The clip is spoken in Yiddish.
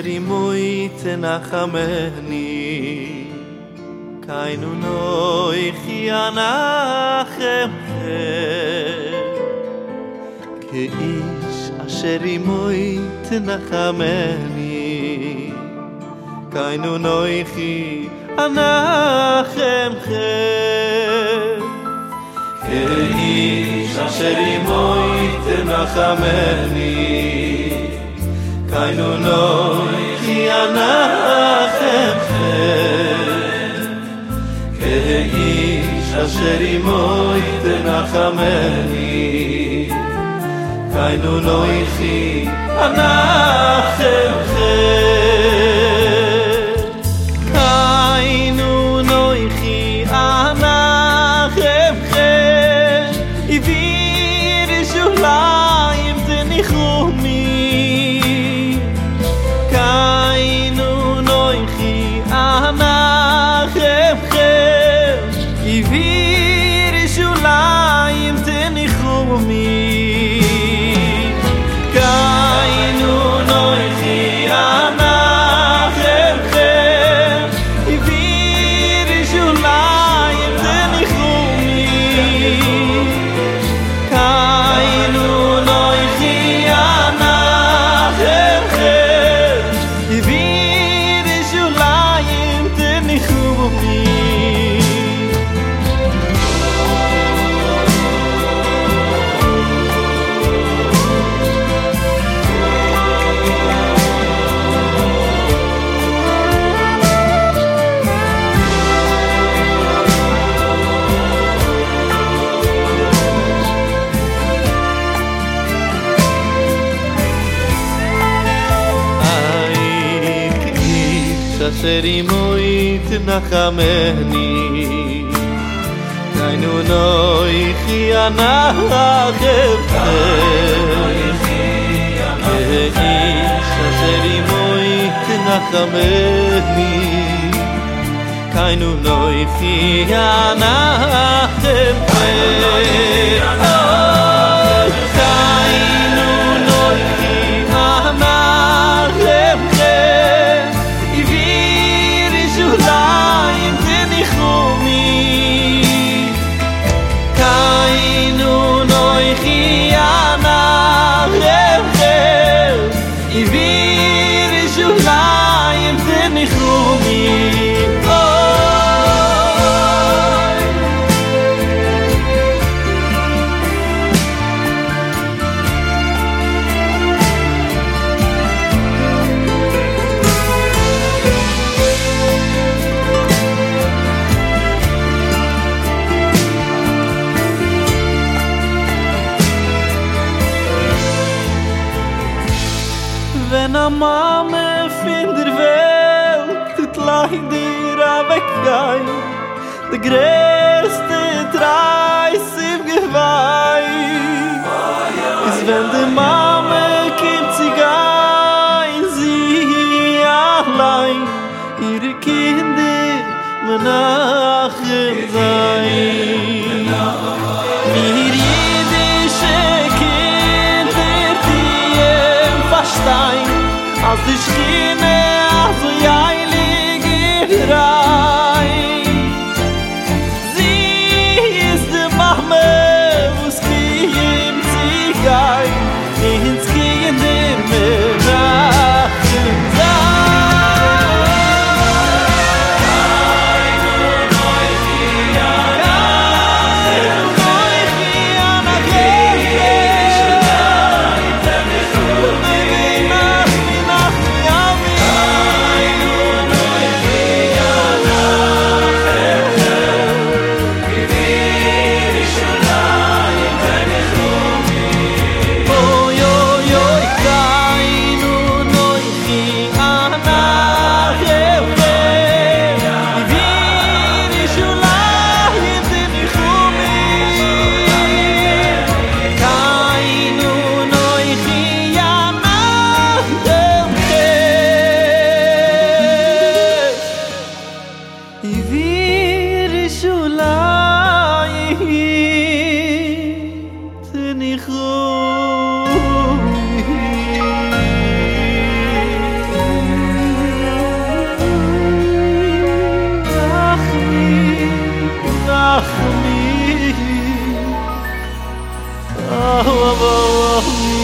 אשר עמוי תנחמני, קיינו נויכי אנחם כאיש אשר עמוי תנחמני, קיינו נויכי אנחם כאיש אשר עמוי תנחמני, קיינו נויכי אנחם כאיש אשר עמוי תנחמני, קיינו נויכי אנחם קיינו נויכי אנחם עביר ירושלים תניחומי, קיינו נויכי אנחם עביר ירושלים תניחומי, קיינו נויכי אנחם עביר ירושלים תניחומי, קיינו נויכי אנחם עביר ירושלים תניחומי. אשר עמוי תנחמני, קיינו נויכי אנחם כאיש אשר עמוי תנחמני, קיינו נויכי אנחם קיינו נויכי אנחם ירושלים תניחומי, קיינו נויכי אנחם עביר ירושלים תניחומי. Wenn a Mame fin der Welt tut leider weggein, de größte Treis im Geweih is wenn de Mame kimmt sie gein, sie allein ihre Kinder menachem sein. Mir jüdische Kinder die verstehen, als die Schiene so heilig in rein. Sie ist die Mama, wo's kiem sie gein, ins Kinder menachem תניחומי. Oh, oh, oh, oh.